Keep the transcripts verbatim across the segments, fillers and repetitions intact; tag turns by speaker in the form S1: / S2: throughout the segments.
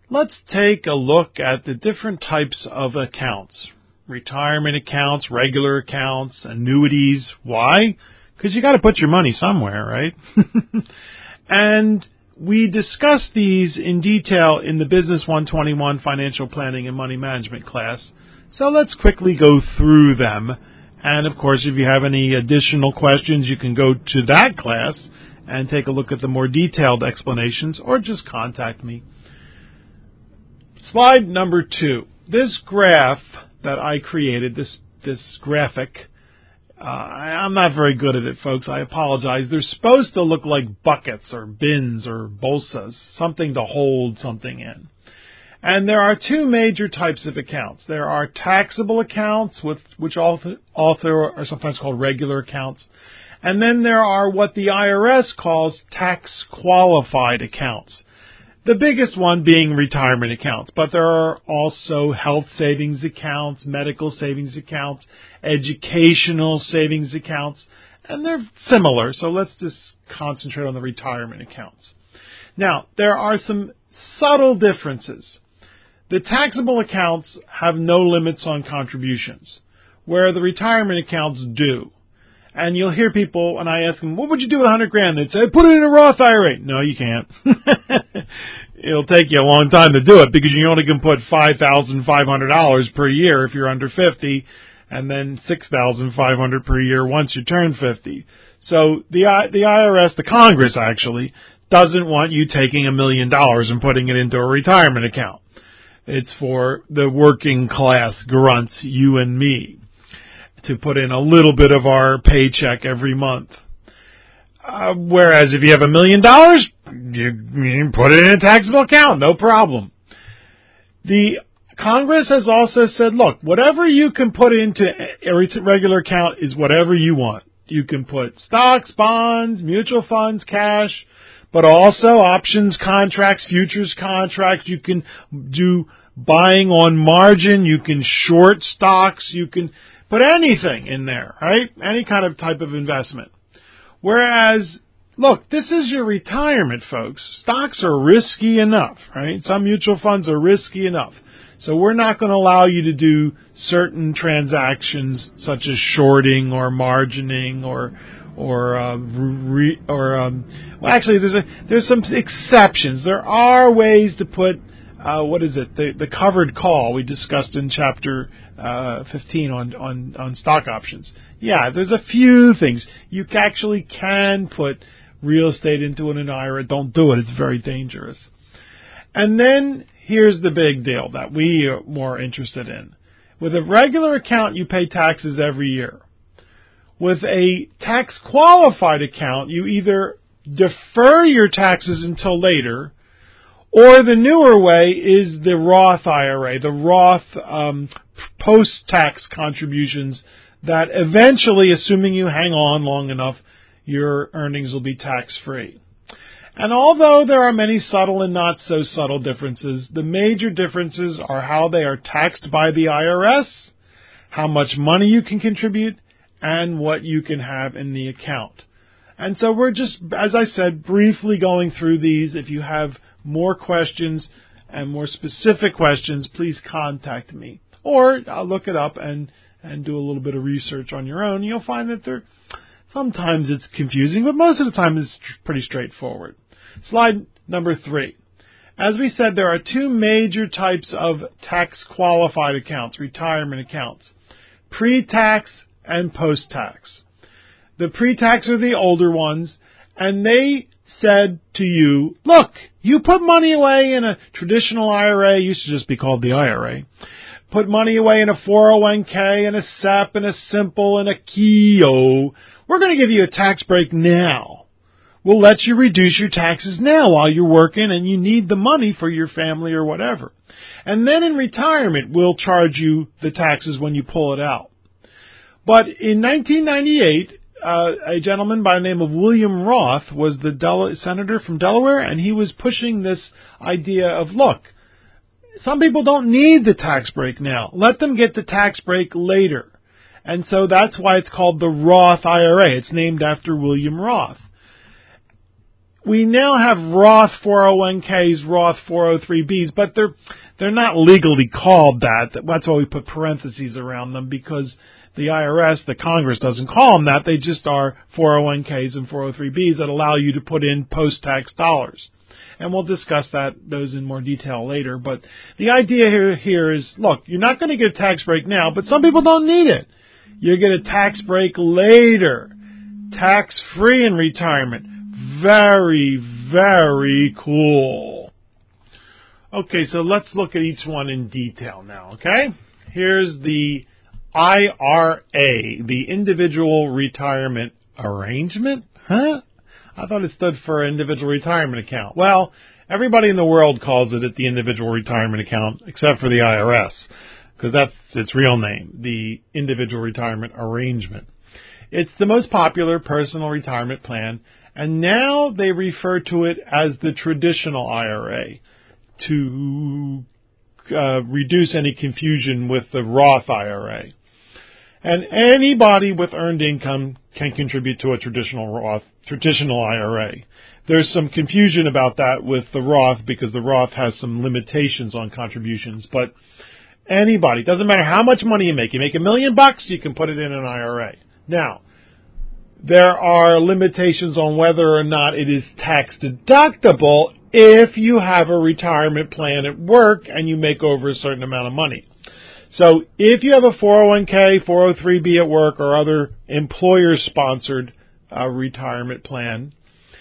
S1: let's take a look at the different types of accounts. Retirement accounts, regular accounts, annuities. Why? Because you got to put your money somewhere, right? And we discussed these in detail in the Business one twenty-one Financial Planning and Money Management class. So let's quickly go through them. And, of course, if you have any additional questions, you can go to that class and take a look at the more detailed explanations, or just contact me. Slide number two. This graph that I created, this this graphic, uh, I, I'm not very good at it, folks. I apologize. They're supposed to look like buckets or bins or bolsas, something to hold something in. And there are two major types of accounts. There are taxable accounts, with, which also, also are sometimes called regular accounts. And then there are what the I R S calls tax-qualified accounts. The biggest one being retirement accounts, but there are also health savings accounts, medical savings accounts, educational savings accounts, and they're similar, so let's just concentrate on the retirement accounts. Now, there are some subtle differences. The taxable accounts have no limits on contributions, where the retirement accounts do. And you'll hear people, when I ask them, what would you do with a hundred grand? They'd say, put it in a Roth I R A. No, you can't. It'll take you a long time to do it because you only can put five thousand five hundred dollars per year if you're under fifty, and then six thousand five hundred dollars per year once you turn fifty. So the the I R S, the Congress actually, doesn't want you taking a million dollars and putting it into a retirement account. It's for the working class grunts, you and me, to put in a little bit of our paycheck every month. Uh, whereas if you have a million dollars, you, you can put it in a taxable account, no problem. The Congress has also said, look, whatever you can put into a regular account is whatever you want. You can put stocks, bonds, mutual funds, cash, but also options contracts, futures contracts. You can do buying on margin. You can short stocks. You can put anything in there, right? Any kind of type of investment. Whereas, look, this is your retirement, folks. Stocks are risky enough, right? Some mutual funds are risky enough. So we're not going to allow you to do certain transactions such as shorting or margining or or uh, re, or um, well, actually, there's a, there's some exceptions. There are ways to put uh, what is it? The the covered call we discussed in chapter uh, fifteen on on on stock options. Yeah, there's a few things you actually can put real estate into an I R A. Don't do it; it's very dangerous. And then here's the big deal that we are more interested in. With a regular account, you pay taxes every year. With a tax-qualified account, you either defer your taxes until later, or the newer way is the Roth I R A, the Roth um, post-tax contributions that eventually, assuming you hang on long enough, your earnings will be tax-free. And although there are many subtle and not so subtle differences, the major differences are how they are taxed by the I R S, how much money you can contribute, and what you can have in the account. And so we're just, as I said, briefly going through these. If you have more questions and more specific questions, please contact me. Or I'll look it up and, and do a little bit of research on your own. You'll find that there sometimes it's confusing, but most of the time it's pretty straightforward. Slide number three. As we said, there are two major types of tax-qualified accounts, retirement accounts, pre-tax and post-tax. The pre-tax are the older ones, and they said to you, look, you put money away in a traditional I R A, used to just be called the I R A, put money away in a four oh one k, and a S E P, and a Simple, and a Keogh. We're going to give you a tax break now. We'll let you reduce your taxes now while you're working and you need the money for your family or whatever. And then in retirement, we'll charge you the taxes when you pull it out. But in nineteen ninety-eight, uh, a gentleman by the name of William Roth was the Del- senator from Delaware, and he was pushing this idea of, look, some people don't need the tax break now. Let them get the tax break later. And so that's why it's called the Roth I R A. It's named after William Roth. we now have Roth four oh one k's, Roth four oh three b's, but they're they're not legally called that. That's why we put parentheses around them, because the I R S, the Congress, doesn't call them that. They just are four oh one k's and four oh three b's that allow you to put in post-tax dollars. And we'll discuss that those in more detail later. But the idea here, here is, look, you're not going to get a tax break now, but some people don't need it. You get a tax break later. Tax-free in retirement. Very, very cool. Okay, so let's look at each one in detail now, okay? Here's the I R A, the Individual Retirement Arrangement. Huh? I thought it stood for Individual Retirement Account. Well, everybody in the world calls it the Individual Retirement Account, except for the I R S, because that's its real name, the Individual Retirement Arrangement. It's the most popular personal retirement plan, and now they refer to it as the traditional I R A to uh, reduce any confusion with the Roth I R A. And anybody with earned income can contribute to a traditional Roth, traditional I R A. There's some confusion about that with the Roth because the Roth has some limitations on contributions, but anybody, doesn't matter how much money you make. You make a million bucks, you can put it in an I R A. Now, there are limitations on whether or not it is tax deductible if you have a retirement plan at work and you make over a certain amount of money. So if you have a four oh one k, four oh three b at work, or other employer-sponsored uh, retirement plan,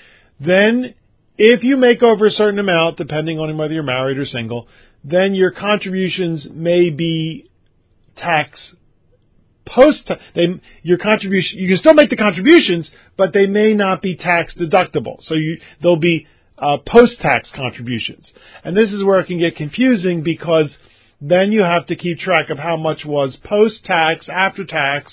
S1: then if you make over a certain amount, depending on whether you're married or single, then your contributions may be tax post. They your contribution you can still make the contributions, but they may not be tax deductible. So you they'll be uh, post-tax contributions, and this is where it can get confusing because then you have to keep track of how much was post-tax, after tax,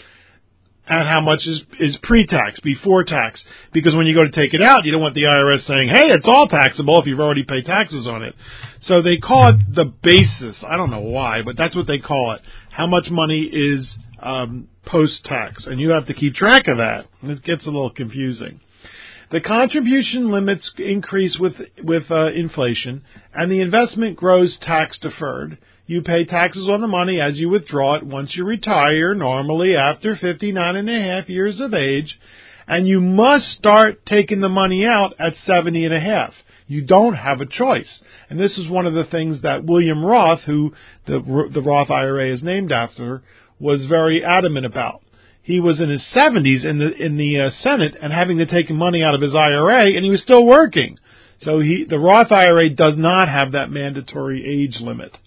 S1: and how much is, is pre-tax, before tax. Because when you go to take it out, you don't want the I R S saying, hey, it's all taxable if you've already paid taxes on it. So they call it the basis. I don't know why, but that's what they call it. How much money is um, post-tax. And you have to keep track of that. It gets a little confusing. The contribution limits increase with with uh, inflation, and the investment grows tax-deferred. You pay taxes on the money as you withdraw it once you retire, normally after fifty-nine and a half years of age, and you must start taking the money out at seventy and a half. You don't have a choice. And this is one of the things that William Roth, who the, the Roth I R A is named after, was very adamant about. He was in his seventies in the in the uh, Senate and having to take money out of his I R A, and he was still working. So he the Roth I R A does not have that mandatory age limit.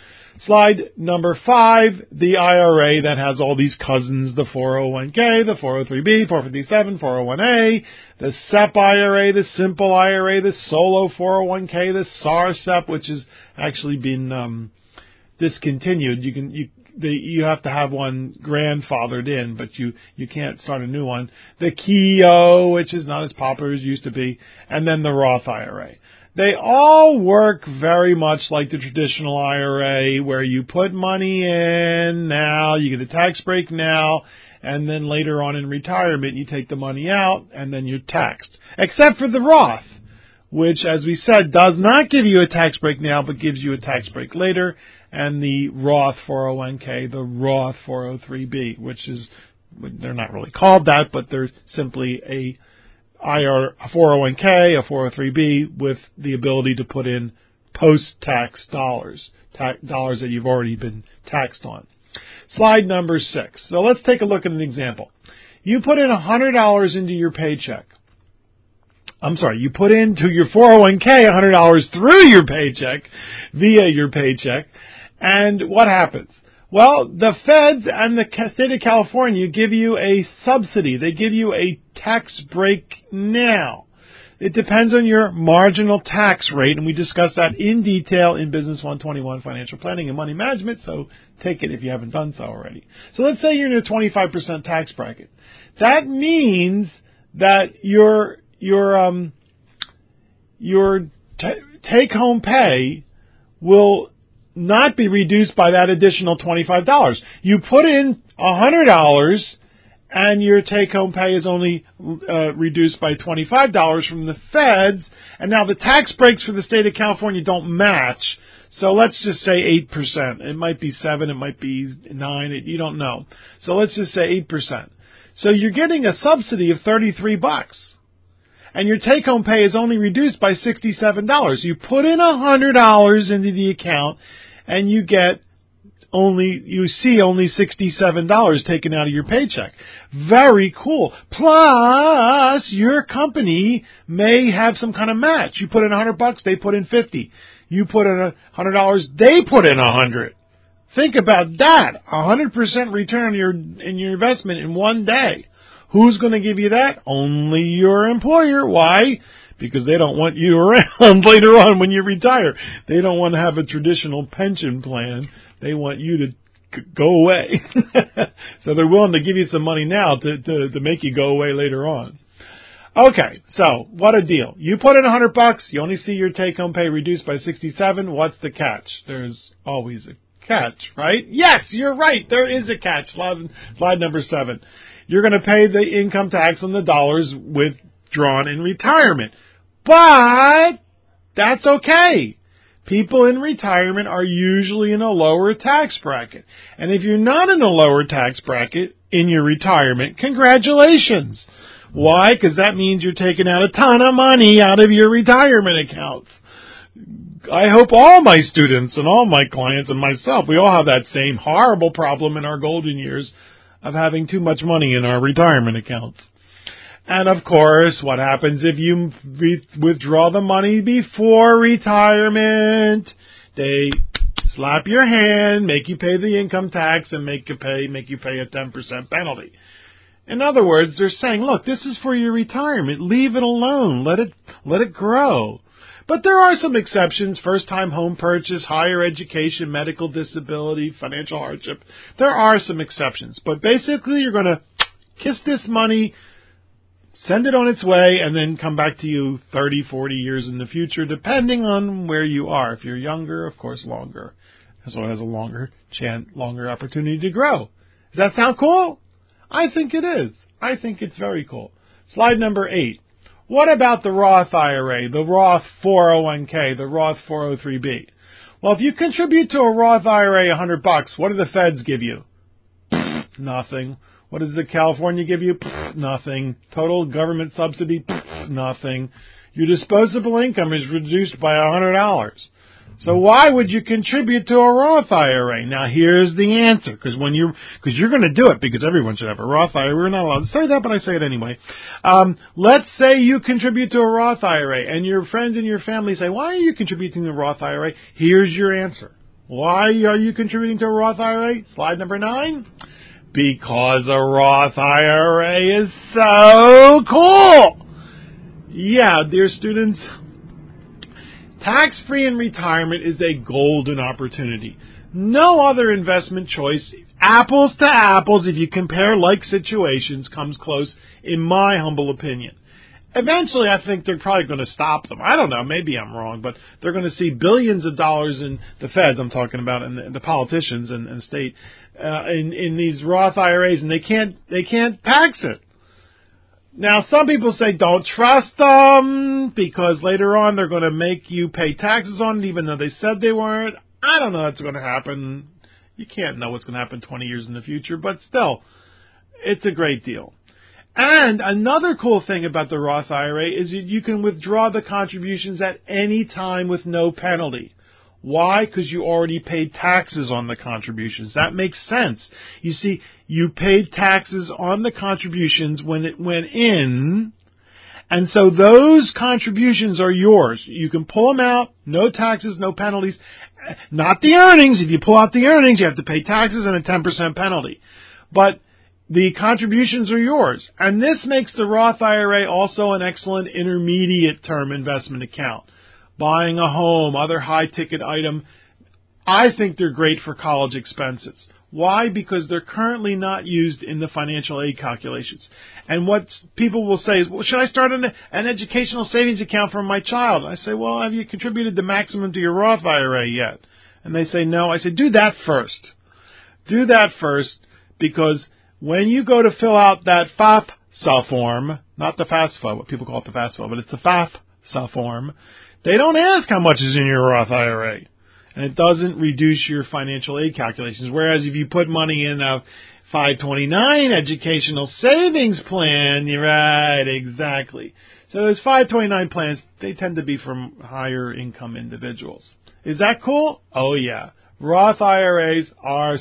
S1: Slide number five, the I R A that has all these cousins, the four oh one k, the four oh three b, four fifty-seven, four oh one a, the S E P I R A, the Simple I R A, the Solo four oh one k, the S A R S E P, which has actually been um, discontinued. You can you The, you have to have one grandfathered in, but you, you can't start a new one. The Keogh, which is not as popular as it used to be, and then the Roth I R A. They all work very much like the traditional I R A, where you put money in now, you get a tax break now, and then later on in retirement you take the money out, and then you're taxed. Except for the Roth, which, as we said, does not give you a tax break now, but gives you a tax break later, and the Roth four oh one k, the Roth four oh three b, which is, they're not really called that, but they're simply a I R, a four oh one k, a four oh three b, with the ability to put in post-tax dollars, ta- dollars that you've already been taxed on. Slide number six. So let's take a look at an example. You put in one hundred dollars into your paycheck. I'm sorry, you put into your four oh one k one hundred dollars through your paycheck, via your paycheck, and what happens? Well, the feds and the state of California give you a subsidy. They give you a tax break now. It depends on your marginal tax rate, and we discussed that in detail in Business one twenty-one, Financial Planning and Money Management, so take it if you haven't done so already. So let's say you're in a twenty-five percent tax bracket. That means that your your um your t- take-home pay will not be reduced by that additional twenty-five dollars. You put in one hundred dollars, and your take-home pay is only uh, reduced by twenty-five dollars from the feds, and now the tax breaks for the state of California don't match, so let's just say eight percent. It might be seven, it might be nine, it, you don't know. So let's just say eight percent. So you're getting a subsidy of thirty-three bucks. And your take-home pay is only reduced by sixty-seven dollars. You put in one hundred dollars into the account, and you get only, you see only sixty-seven dollars taken out of your paycheck. Very cool. Plus, your company may have some kind of match. You put in one hundred bucks, they put in fifty. You put in one hundred dollars, they put in one hundred. Think about that. one hundred percent return on your, in your investment in one day. Who's going to give you that? Only your employer. Why? Because they don't want you around later on when you retire. They don't want to have a traditional pension plan. They want you to g- go away. So they're willing to give you some money now to, to, to make you go away later on. Okay, so what a deal. You put in one hundred bucks, you only see your take-home pay reduced by sixty-seven. What's the catch? There's always a catch, right? Yes, you're right. There is a catch. Slide, slide number seven. You're going to pay the income tax on the dollars withdrawn in retirement. But that's okay. People in retirement are usually in a lower tax bracket. And if you're not in a lower tax bracket in your retirement, congratulations. Why? Because that means you're taking out a ton of money out of your retirement accounts. I hope all my students and all my clients and myself, we all have that same horrible problem in our golden years of having too much money in our retirement accounts. And of course, what happens if you re- withdraw the money before retirement? They slap your hand, make you pay the income tax, and make you pay make you pay a ten percent penalty. In other words, they're saying, look, this is for your retirement. Leave it alone. Let it let it grow. But there are some exceptions: first-time home purchase, higher education, medical disability, financial hardship. There are some exceptions. But basically, you're going to kiss this money, send it on its way, and then come back to you thirty, forty years in the future, depending on where you are. If you're younger, of course, longer. So it has a longer chance, longer opportunity to grow. Does that sound cool? I think it is. I think it's very cool. Slide number eight. What about the Roth I R A, the Roth four oh one k, the Roth four oh three b? Well, if you contribute to a Roth I R A one hundred bucks, what do the feds give you? Nothing. What does the California give you? Nothing. Total government subsidy? Nothing. Your disposable income is reduced by one hundred dollars. So why would you contribute to a Roth I R A? Now here's the answer, because when you because you're going to do it, because everyone should have a Roth I R A. We're not allowed to say that, but I say it anyway. Um, let's say you contribute to a Roth I R A, and your friends and your family say, "Why are you contributing to a Roth I R A?" Here's your answer. Why are you contributing to a Roth I R A? Slide number nine. Because a Roth I R A is so cool. Yeah, dear students. Tax-free in retirement is a golden opportunity. No other investment choice, apples to apples, if you compare like situations, comes close, in my humble opinion. Eventually, I think they're probably going to stop them. I don't know, maybe I'm wrong, but they're going to see billions of dollars in the feds, I'm talking about, and the, the politicians and, and state, uh, in, in these Roth I R As, and they can't, they can't tax it. Now, some people say don't trust them because later on they're going to make you pay taxes on it even though they said they weren't. I don't know what's going to happen. You can't know what's going to happen twenty years in the future, but still, it's a great deal. And another cool thing about the Roth I R A is that you can withdraw the contributions at any time with no penalty. Why? Because you already paid taxes on the contributions. That makes sense. You see, you paid taxes on the contributions when it went in, and so those contributions are yours. You can pull them out, no taxes, no penalties. Not the earnings. If you pull out the earnings, you have to pay taxes and a ten percent penalty. But the contributions are yours. And this makes the Roth I R A also an excellent intermediate term investment account. Buying a home, other high-ticket item, I think they're great for college expenses. Why? Because they're currently not used in the financial aid calculations. And what people will say is, well, should I start an, an educational savings account for my child? I say, well, have you contributed the maximum to your Roth I R A yet? And they say, no. I say, do that first. Do that first, because when you go to fill out that FAFSA form, not the FAFSA, what people call it the FAFSA, but it's the FAFSA form, they don't ask how much is in your Roth I R A. And it doesn't reduce your financial aid calculations. Whereas if you put money in a five twenty-nine educational savings plan, you're right, exactly. So those five twenty-nine plans, they tend to be from higher income individuals. Is that cool? Oh yeah. Roth I R As are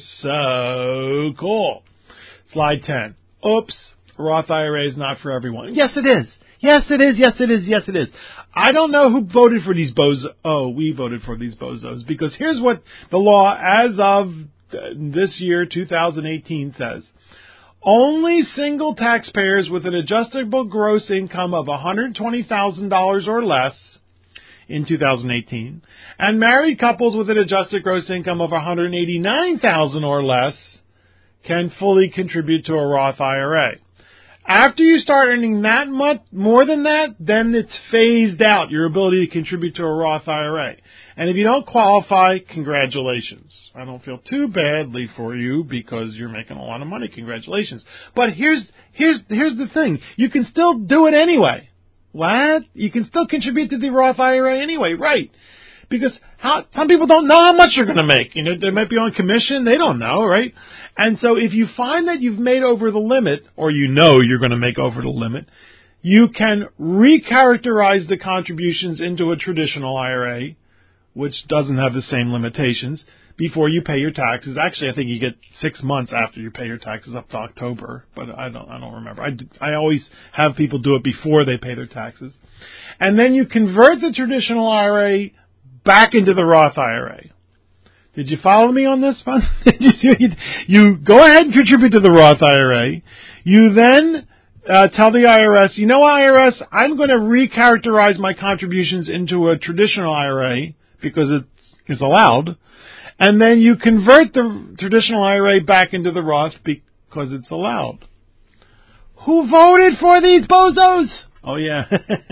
S1: so cool. Slide ten. Oops. Roth I R A is not for everyone. Yes, it is. Yes, it is. Yes, it is. Yes, it is. I don't know who voted for these bozos. Oh, we voted for these bozos. Because here's what the law as of this year, two thousand eighteen, says. Only single taxpayers with an adjustable gross income of one hundred twenty thousand dollars or less in two thousand eighteen, and married couples with an adjusted gross income of one hundred eighty-nine thousand dollars or less can fully contribute to a Roth I R A. After you start earning that much, more than that, then it's phased out, your ability to contribute to a Roth I R A. And if you don't qualify, congratulations. I don't feel too badly for you because you're making a lot of money. Congratulations. But here's, here's, here's the thing. You can still do it anyway. What? You can still contribute to the Roth I R A anyway, right? Because how, some people don't know how much you're going to make. You know, they might be on commission. They don't know, right? And so if you find that you've made over the limit, or you know you're going to make over the limit, you can recharacterize the contributions into a traditional I R A, which doesn't have the same limitations, before you pay your taxes. Actually, I think you get six months after you pay your taxes, up to October, but I don't, I don't remember. I, I always have people do it before they pay their taxes. And then you convert the traditional I R A back into the Roth I R A. Did you follow me on this one? You go ahead and contribute to the Roth I R A. You then uh, tell the I R S, you know, I R S, I'm going to recharacterize my contributions into a traditional I R A because it's allowed. And then you convert the traditional I R A back into the Roth because it's allowed. Who voted for these bozos? Oh, yeah,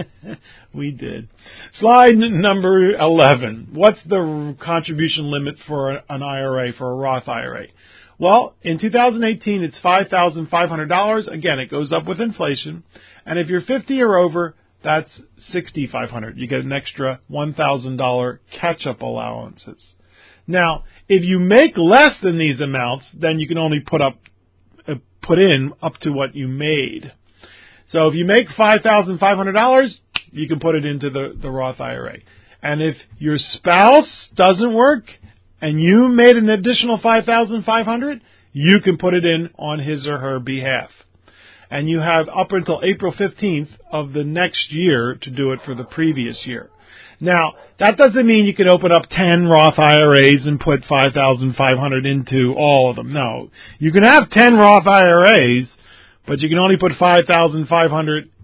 S1: we did. Slide number eleven. What's the contribution limit for an I R A, for a Roth I R A? Well, in two thousand eighteen, it's five thousand five hundred dollars. Again, it goes up with inflation. And if you're fifty or over, that's six thousand five hundred dollars. You get an extra one thousand dollars catch-up allowances. Now, if you make less than these amounts, then you can only put up, uh, put in up to what you made. So if you make five thousand five hundred dollars, you can put it into the, the Roth I R A. And if your spouse doesn't work and you made an additional five thousand five hundred dollars, you can put it in on his or her behalf. And you have up until April fifteenth of the next year to do it for the previous year. Now, that doesn't mean you can open up ten Roth I R As and put five thousand five hundred dollars into all of them. No. You can have ten Roth I R As, but you can only put five thousand five hundred dollars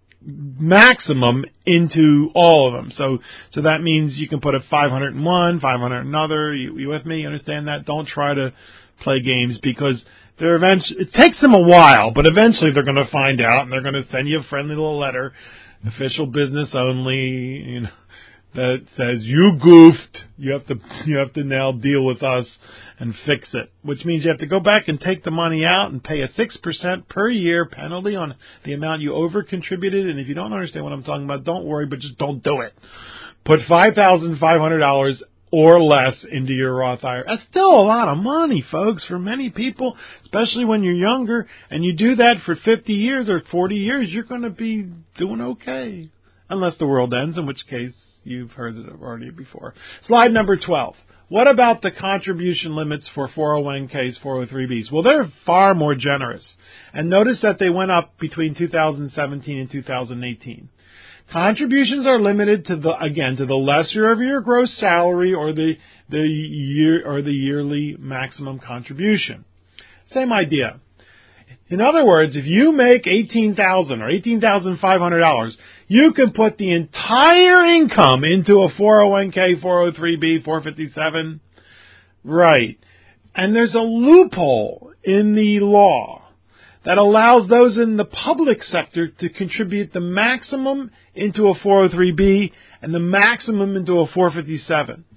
S1: maximum into all of them. So so that means you can put a five hundred in one, five hundred in another. You, you with me? You understand that? Don't try to play games because they're eventually, it takes them a while, but eventually they're going to find out and they're going to send you a friendly little letter, official business only, you know, that says you goofed. You have to you have to now deal with us and fix it, which means you have to go back and take the money out and pay a six percent per year penalty on the amount you over contributed. And if you don't understand what I'm talking about, don't worry, but just don't do it. Put five thousand five hundred dollars or less into your Roth I R A. That's still a lot of money, folks, for many people, especially when you're younger. And you do that for fifty years or forty years, you're going to be doing okay. Unless the world ends, in which case you've heard it already before. Slide number twelve. What about the contribution limits for four oh one Ks, four oh three Bs? Well, they're far more generous. And notice that they went up between two thousand seventeen and two thousand eighteen. Contributions are limited to the, again, to the lesser of your gross salary or the, the year, or the yearly maximum contribution. Same idea. In other words, if you make eighteen thousand dollars or eighteen thousand five hundred dollars, you can put the entire income into a four oh one K, four oh three B, four fifty-seven. Right. And there's a loophole in the law that allows those in the public sector to contribute the maximum into a four oh three B and the maximum into a four fifty-seven.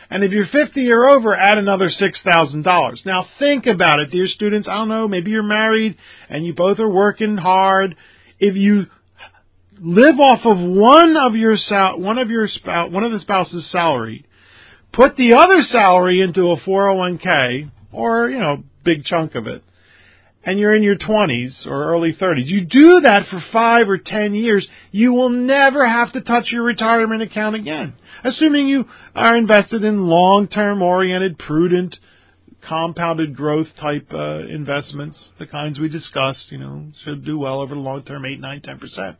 S1: And if you're fifty or over, add another six thousand dollars. Now think about it, dear students. I don't know, maybe you're married and you both are working hard. If you live off of one of your sal- one of your spouse, one of the spouse's salary, put the other salary into a four oh one k or, you know, big chunk of it, and you're in your twenties or early thirties, you do that for five or ten years, you will never have to touch your retirement account again. Assuming you are invested in long-term oriented, prudent, compounded growth type uh, investments, the kinds we discussed, you know, should do well over the long term, eight, nine, ten percent.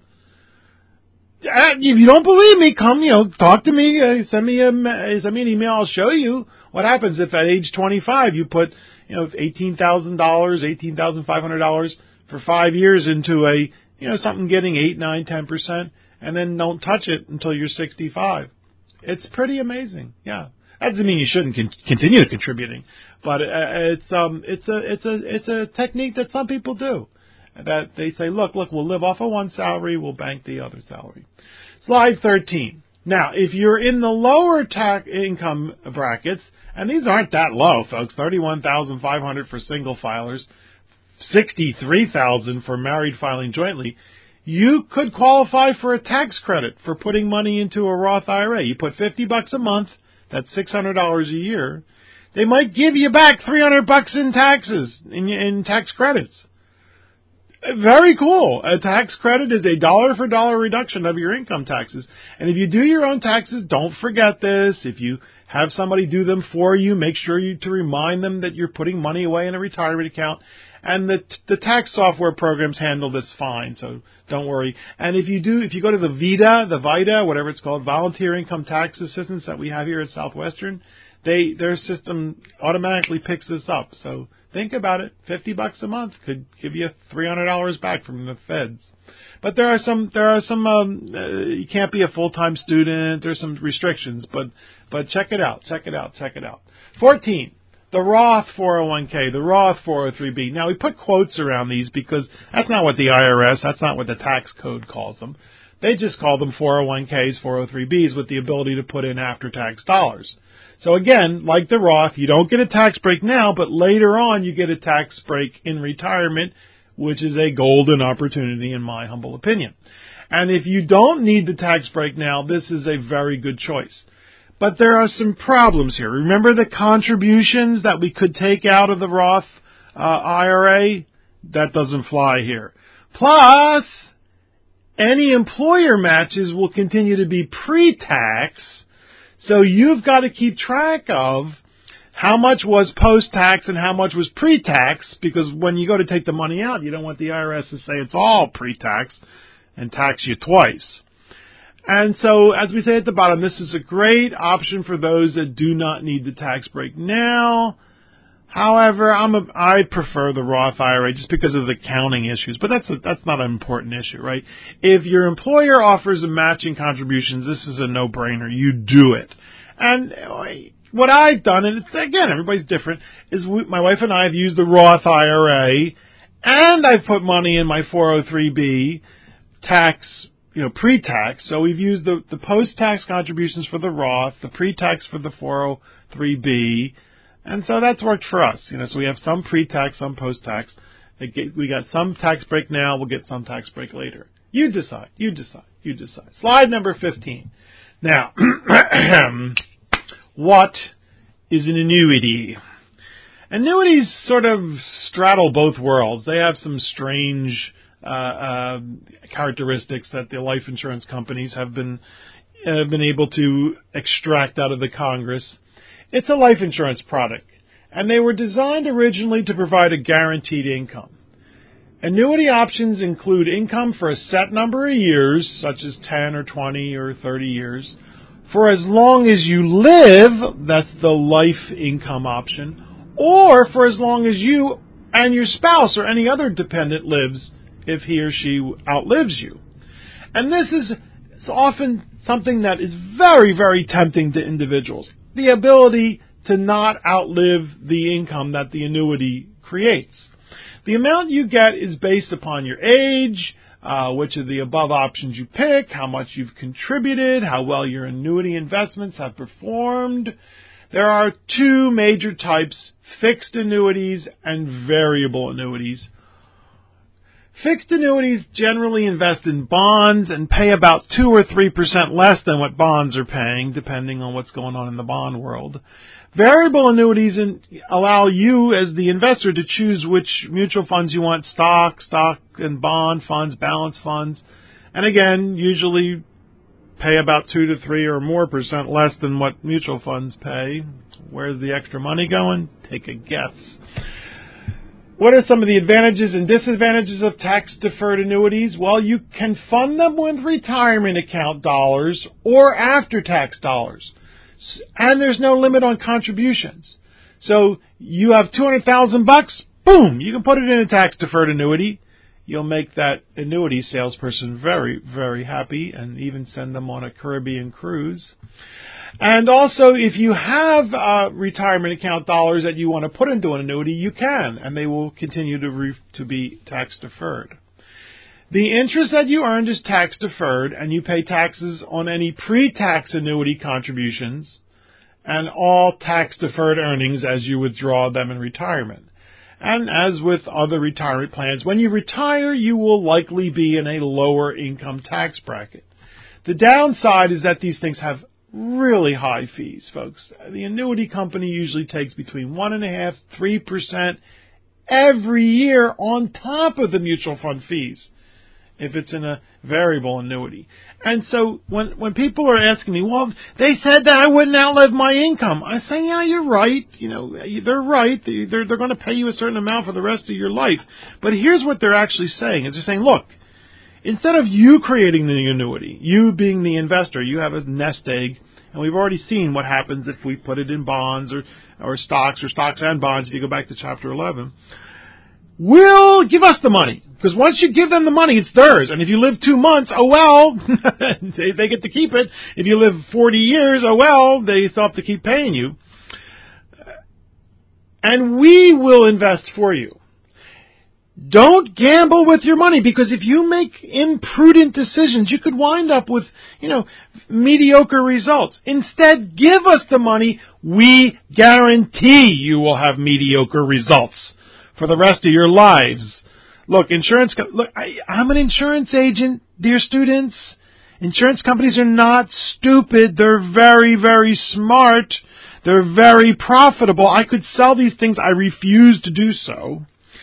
S1: If you don't believe me, come, you know, talk to me, uh, send me a, send me an email, I'll show you what happens if at age twenty-five you put, you know, eighteen thousand dollars, eighteen thousand five hundred dollars for five years into a, you know, something getting eight, nine, ten percent, and then don't touch it until you're sixty-five. It's pretty amazing, yeah. That doesn't mean you shouldn't con- continue contributing, but uh, it's um it's a it's a it's a technique that some people do. That they say, look, look, we'll live off of one salary, we'll bank the other salary. Slide thirteen. Now, if you're in the lower tax income brackets, and these aren't that low, folks, thirty-one thousand five hundred dollars for single filers, sixty-three thousand dollars for married filing jointly, you could qualify for a tax credit for putting money into a Roth I R A. You put fifty bucks a month, that's six hundred dollars a year. They might give you back three hundred bucks in taxes, in, in tax credits. Very cool. A tax credit is a dollar for dollar reduction of your income taxes. And if you do your own taxes, don't forget this. If you have somebody do them for you, make sure you to remind them that you're putting money away in a retirement account. And the the tax software programs handle this fine, so don't worry. And if you do, if you go to the VITA, the VITA, whatever it's called, Volunteer Income Tax Assistance that we have here at Southwestern, they their system automatically picks this up. So think about it. Fifty bucks a month could give you three hundred dollars back from the feds. But there are some there are some um, uh, you can't be a full time student. There's some restrictions, but but check it out. Check it out. Check it out. Fourteen. The Roth four oh one k, the Roth four oh three b. Now, we put quotes around these because that's not what the I R S, that's not what the tax code calls them. They just call them four oh one k's, four oh three b's with the ability to put in after-tax dollars. So again, like the Roth, you don't get a tax break now, but later on you get a tax break in retirement, which is a golden opportunity in my humble opinion. And if you don't need the tax break now, this is a very good choice. But there are some problems here. Remember the contributions that we could take out of the Roth uh, I R A? That doesn't fly here. Plus, any employer matches will continue to be pre-tax, so you've got to keep track of how much was post-tax and how much was pre-tax, because when you go to take the money out, you don't want the I R S to say it's all pre-tax and tax you twice. And so, as we say at the bottom, this is a great option for those that do not need the tax break now. However, I'm a, I prefer the Roth I R A just because of the counting issues. But that's a, that's not an important issue, right? If your employer offers a matching contributions, this is a no-brainer. You do it. And what I've done, and it's, again, everybody's different, is we, my wife and I have used the Roth I R A, and I've put money in my four oh three b tax, you know, pre-tax. So we've used the, the post-tax contributions for the Roth, the pre-tax for the four oh three b, and so that's worked for us. You know, so we have some pre-tax, some post-tax. We got some tax break now. We'll get some tax break later. You decide. You decide. You decide. Slide number fifteen. Now, what is an annuity? Annuities sort of straddle both worlds. They have some strange uh, uh, characteristics that the life insurance companies have been uh, been able to extract out of the Congress. It's a life insurance product, and they were designed originally to provide a guaranteed income. Annuity options include income for a set number of years, such as ten or twenty or thirty years, for as long as you live, that's the life income option, or for as long as you and your spouse or any other dependent lives if he or she outlives you. And this is often something that is very, very tempting to individuals. The ability to not outlive the income that the annuity creates. The amount you get is based upon your age, uh, uh, which of the above options you pick, how much you've contributed, how well your annuity investments have performed. There are two major types, fixed annuities and variable annuities. Fixed annuities generally invest in bonds and pay about two or three percent less than what bonds are paying, depending on what's going on in the bond world. Variable annuities in, allow you as the investor to choose which mutual funds you want, stock, stock and bond funds, balanced funds, and again, usually pay about two to three or more percent less than what mutual funds pay. Where's the extra money going? Take a guess. What are some of the advantages and disadvantages of tax-deferred annuities? Well, you can fund them with retirement account dollars or after-tax dollars. And there's no limit on contributions. So you have two hundred thousand bucks, boom, you can put it in a tax-deferred annuity. You'll make that annuity salesperson very, very happy and even send them on a Caribbean cruise. And also, if you have uh, retirement account dollars that you want to put into an annuity, you can, and they will continue to re- to be tax-deferred. The interest that you earned is tax-deferred, and you pay taxes on any pre-tax annuity contributions and all tax-deferred earnings as you withdraw them in retirement. And as with other retirement plans, when you retire, you will likely be in a lower income tax bracket. The downside is that these things have really high fees, folks. The annuity company usually takes between one and a half, three percent every year on top of the mutual fund fees, if it's in a variable annuity. And so when when people are asking me, well, they said that I wouldn't outlive my income, I say, yeah, you're right. You know, they're right. They're, they're going to pay you a certain amount for the rest of your life. But here's what they're actually saying. Is they're saying, look, instead of you creating the annuity, you being the investor, you have a nest egg, and we've already seen what happens if we put it in bonds or, or stocks or stocks and bonds, if you go back to chapter eleven. Will give us the money, because once you give them the money, it's theirs. And if you live two months, oh well, they, they get to keep it. If you live forty years, oh well, they still have to keep paying you. And we will invest for you. Don't gamble with your money, because if you make imprudent decisions, you could wind up with, you know, mediocre results. Instead, give us the money. We guarantee you will have mediocre results for the rest of your lives. Look, insurance, co- look, I, I'm an insurance agent, dear students. Insurance companies are not stupid. They're very, very smart. They're very profitable. I could sell these things. I refuse to do so.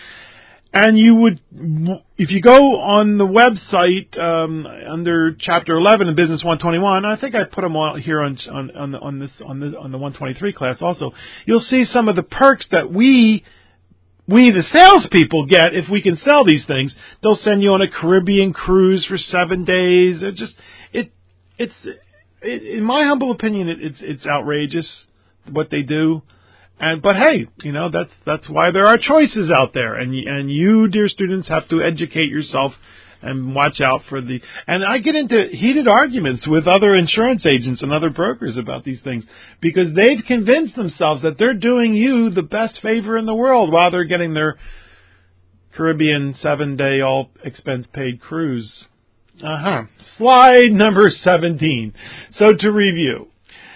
S1: And you would, if you go on the website um, under Chapter eleven in Business one twenty-one, I think I put them all here on on on, the, on this on the on the one twenty-three class also. You'll see some of the perks that we we the salespeople get if we can sell these things. They'll send you on a Caribbean cruise for seven days. It just it it's it, in my humble opinion, it, it's it's outrageous what they do. And but hey, you know, that's that's why there are choices out there, and and you, dear students, have to educate yourself and watch out for the. And I get into heated arguments with other insurance agents and other brokers about these things, because they've convinced themselves that they're doing you the best favor in the world while they're getting their Caribbean seven-day all expense paid cruise. Uh huh. Slide number seventeen. So to review.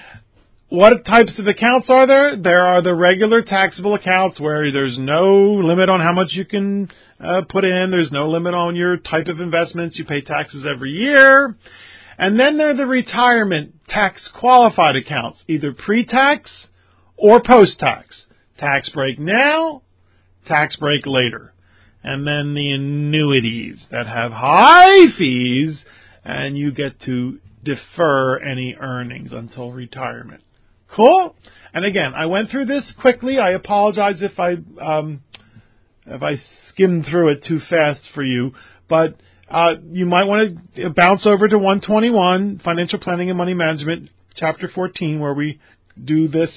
S1: What types of accounts are there? There are the regular taxable accounts where there's no limit on how much you can uh, put in. There's no limit on your type of investments. You pay taxes every year. And then there are the retirement tax qualified accounts, either pre-tax or post-tax. Tax break now, tax break later. And then the annuities that have high fees, and you get to defer any earnings until retirement. Cool. And again, I went through this quickly. I apologize if I um, if I skimmed through it too fast for you. But uh, you might want to bounce over to one twenty-one, Financial Planning and Money Management, Chapter fourteen, where we do this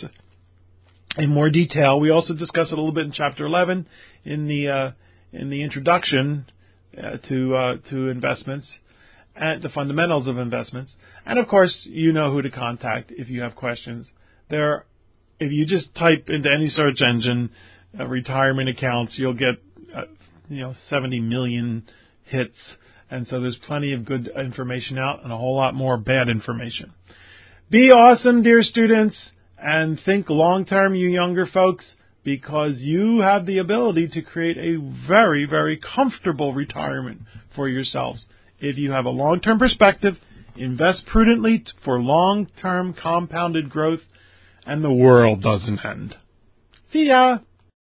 S1: in more detail. We also discuss it a little bit in Chapter eleven in the uh, in the introduction uh, to uh, to investments and the fundamentals of investments. And of course, you know who to contact if you have questions. There, if you just type into any search engine uh, retirement accounts, you'll get uh, you know seventy million hits, And so there's plenty of good information out and a whole lot more bad information. Be awesome, dear students, and think long-term, you younger folks, because you have the ability to create a very, very comfortable retirement for yourselves. If you have a long-term perspective, invest prudently for long-term compounded growth, and the world doesn't end. See ya!